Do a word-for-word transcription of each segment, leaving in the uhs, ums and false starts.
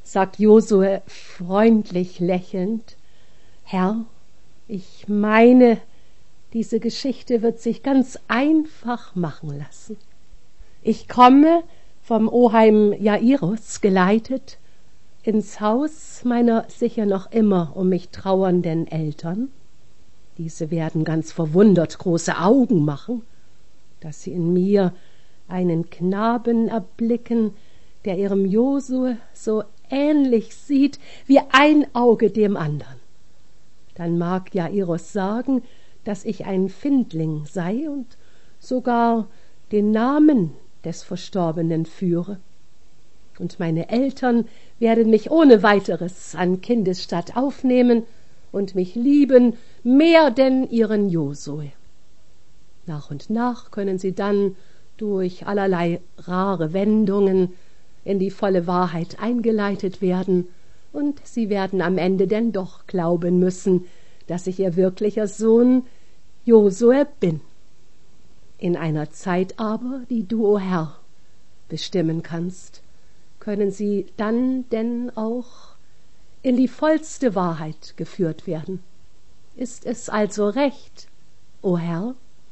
sagt Josue freundlich lächelnd. Herr, ich meine, diese Geschichte wird sich ganz einfach machen lassen. Ich komme vom Oheim Jairus geleitet ins Haus meiner sicher noch immer um mich trauernden Eltern. Diese werden ganz verwundert große Augen machen, dass sie in mir einen Knaben erblicken, der ihrem Josue so ähnlich sieht wie ein Auge dem andern. Dann mag Jairus sagen, dass ich ein Findling sei und sogar den Namen des Verstorbenen führe. Und meine Eltern werden mich ohne weiteres an Kindesstatt aufnehmen und mich lieben mehr denn ihren Josue. Nach und nach können sie dann durch allerlei rare Wendungen in die volle Wahrheit eingeleitet werden, und sie werden am Ende denn doch glauben müssen, dass ich ihr wirklicher Sohn Josue bin. In einer Zeit aber, die du, o Herr, bestimmen kannst, können sie dann denn auch in die vollste Wahrheit geführt werden. Ist es also recht, o Herr?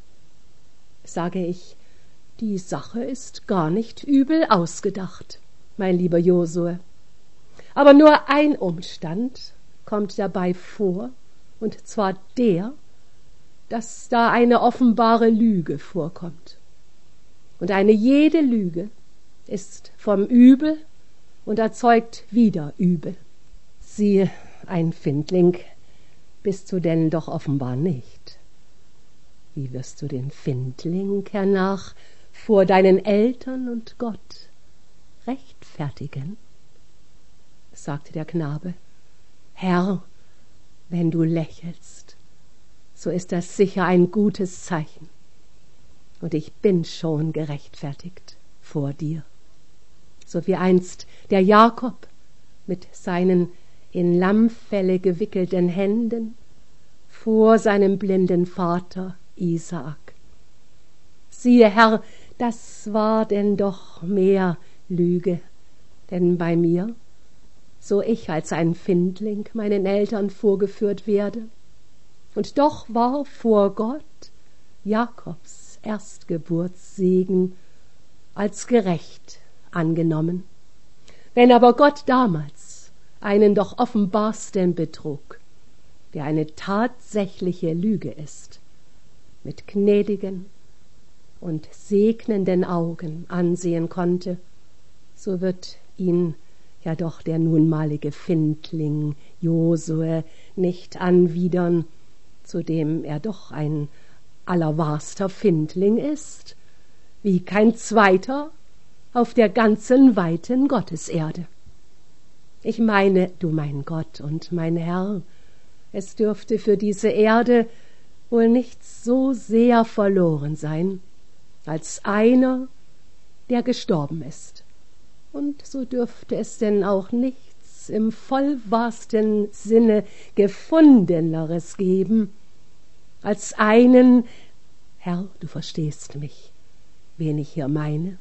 Sage ich, die Sache ist gar nicht übel ausgedacht, mein lieber Josue. Aber nur ein Umstand kommt dabei vor, und zwar der, dass da eine offenbare Lüge vorkommt. Und eine jede Lüge ist vom Übel und erzeugt wieder Übel. Siehe, ein Findling bist du denn doch offenbar nicht. Wie wirst du den Findling hernach vor deinen Eltern und Gott rechtfertigen? Sagte der Knabe, Herr, wenn du lächelst, so ist das sicher ein gutes Zeichen. Und ich bin schon gerechtfertigt vor dir, so wie einst der Jakob mit seinen in Lammfelle gewickelten Händen vor seinem blinden Vater Isaak. Siehe, Herr, das war denn doch mehr Lüge, denn bei mir, so ich als ein Findling meinen Eltern vorgeführt werde, und doch war vor Gott Jakobs Erstgeburtssegen als gerecht angenommen. Wenn aber Gott damals einen doch offenbarsten betrug, der eine tatsächliche Lüge ist, mit gnädigen und segnenden Augen ansehen konnte, so wird ihn ja doch der nunmalige Findling Josue nicht anwidern, zu dem er doch ein allerwahrster Findling ist, wie kein zweiter auf der ganzen weiten Gotteserde. Ich meine, du mein Gott und mein Herr, es dürfte für diese Erde wohl nicht so sehr verloren sein, als einer, der gestorben ist. Und so dürfte es denn auch nichts im vollwahrsten Sinne Gefundeneres geben, als einen, Herr, du verstehst mich, wen ich hier meine.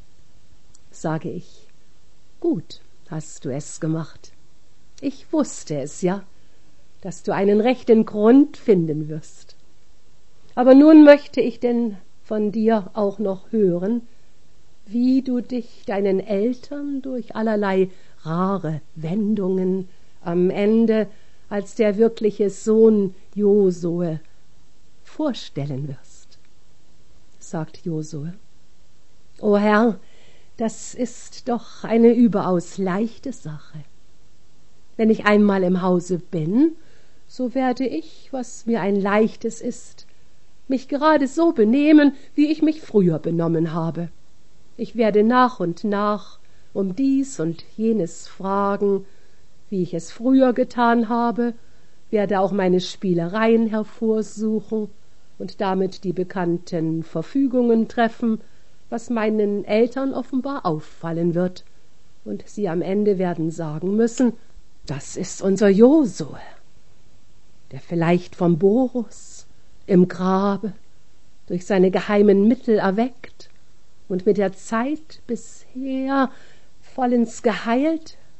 Sage ich, gut hast du es gemacht. Ich wusste es ja, dass du einen rechten Grund finden wirst. Aber nun möchte ich denn von dir auch noch hören, wie du dich deinen Eltern durch allerlei rare Wendungen am Ende als der wirkliche Sohn Josue vorstellen wirst. Sagt Josue, O Herr, das ist doch eine überaus leichte Sache. Wenn ich einmal im Hause bin, so werde ich, was mir ein leichtes ist, mich gerade so benehmen, wie ich mich früher benommen habe. Ich werde nach und nach um dies und jenes fragen, wie ich es früher getan habe, werde auch meine Spielereien hervorsuchen und damit die bekannten Verfügungen treffen, was meinen Eltern offenbar auffallen wird, und sie am Ende werden sagen müssen, das ist unser Josue, der vielleicht vom Borus im Grabe durch seine geheimen Mittel erweckt und mit der Zeit bisher vollends geheilt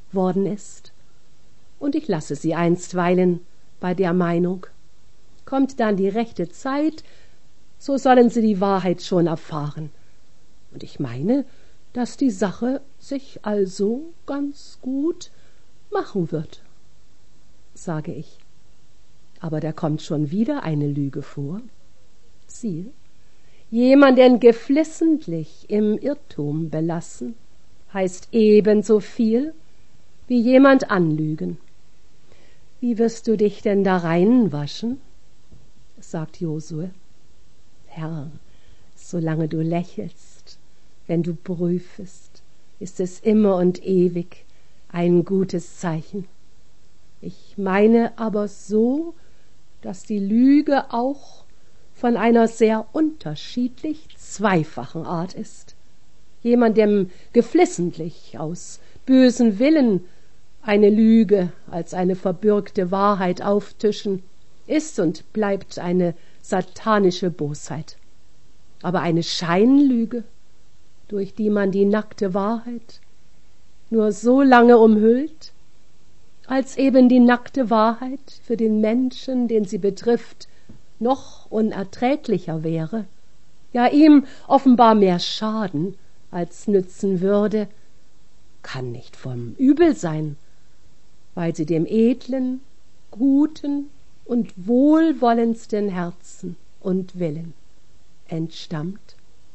worden ist. Und ich lasse sie einstweilen bei der Meinung. Kommt dann die rechte Zeit, so sollen sie die Wahrheit schon erfahren. Und ich meine, dass die Sache sich also ganz gut machen wird, sage ich. Aber da kommt schon wieder eine Lüge vor. Siehe, jemanden geflissentlich im Irrtum belassen, heißt ebenso viel wie jemand anlügen. Wie wirst du dich denn da reinwaschen? Sagt Josue. Herr, solange du lächelst, wenn du prüfest, ist es immer und ewig ein gutes Zeichen. Ich meine aber so, dass die Lüge auch von einer sehr unterschiedlich zweifachen Art ist. Jemandem geflissentlich aus bösen Willen eine Lüge als eine verbürgte Wahrheit auftischen, ist und bleibt eine satanische Bosheit. Aber eine Scheinlüge, durch die man die nackte Wahrheit nur so lange umhüllt, als eben die nackte Wahrheit für den Menschen, den sie betrifft, noch unerträglicher wäre, ja ihm offenbar mehr schaden als nützen würde, kann nicht vom Übel sein, weil sie dem edlen, guten und wohlwollendsten Herzen und Willen entstammt.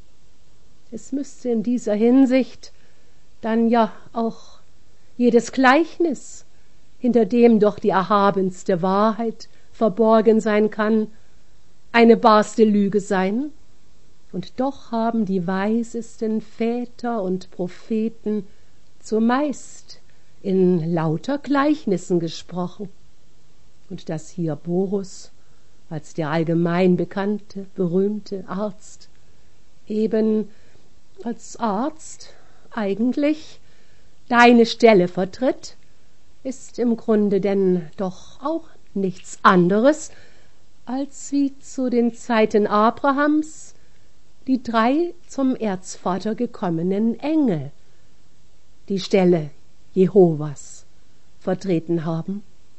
Es müsste in dieser Hinsicht dann ja auch jedes Gleichnis, hinter dem doch die erhabenste Wahrheit verborgen sein kann, eine barste Lüge sein, und doch haben die weisesten Väter und Propheten zumeist in lauter Gleichnissen gesprochen, und dass hier Borus als der allgemein bekannte, berühmte Arzt eben als Arzt eigentlich deine Stelle vertritt, ist im Grunde denn doch auch nichts anderes, als wie zu den Zeiten Abrahams die drei zum Erzvater gekommenen Engel die Stelle Jehovas vertreten haben.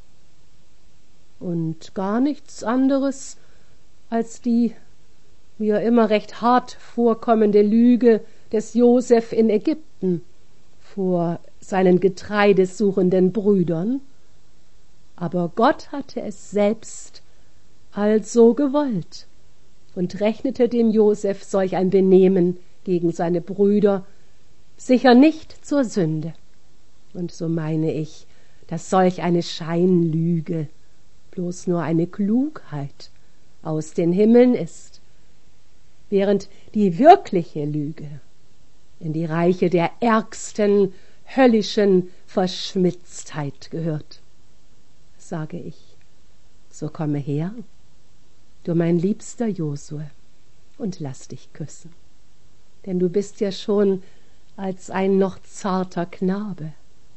Und gar nichts anderes als die mir immer recht hart vorkommende Lüge des Josef in Ägypten vor seinen getreidesuchenden Brüdern. Aber Gott hatte es selbst also gewollt und rechnete dem Josef solch ein Benehmen gegen seine Brüder sicher nicht zur Sünde. Und so meine ich, dass solch eine Scheinlüge bloß nur eine Klugheit aus den Himmeln ist, während die wirkliche Lüge in die Reiche der ärgsten höllischen Verschmitztheit gehört. Sage ich, so komme her, du mein liebster Josue, und lass dich küssen, denn du bist ja schon als ein noch zarter Knabe,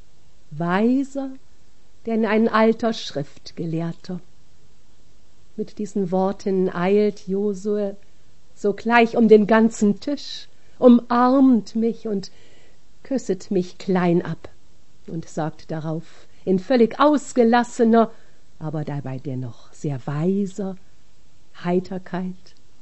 weiser denn ein alter Schriftgelehrter. Mit diesen Worten eilt Josue sogleich um den ganzen Tisch, umarmt mich und küsset mich klein ab und sagt darauf in völlig ausgelassener, aber dabei dennoch sehr weiser Heiterkeit: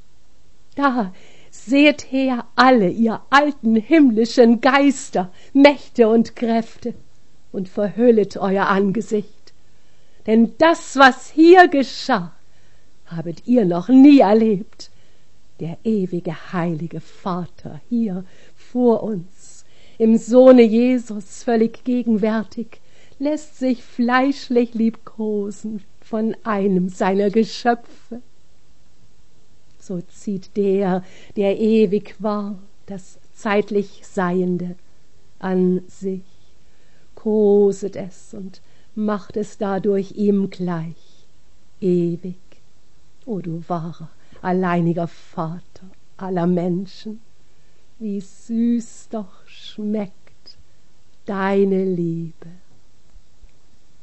Da, seht her alle, ihr alten himmlischen Geister, Mächte und Kräfte, und verhüllet euer Angesicht, denn das, was hier geschah, habet ihr noch nie erlebt. Der ewige heilige Vater hier vor uns, im Sohne Jesus völlig gegenwärtig, lässt sich fleischlich liebkosen von einem seiner Geschöpfe. So zieht der, der ewig war, das zeitlich Seiende an sich, koset es und macht es dadurch ihm gleich, ewig. O du wahrer, alleiniger Vater aller Menschen, wie süß doch schmeckt deine Liebe.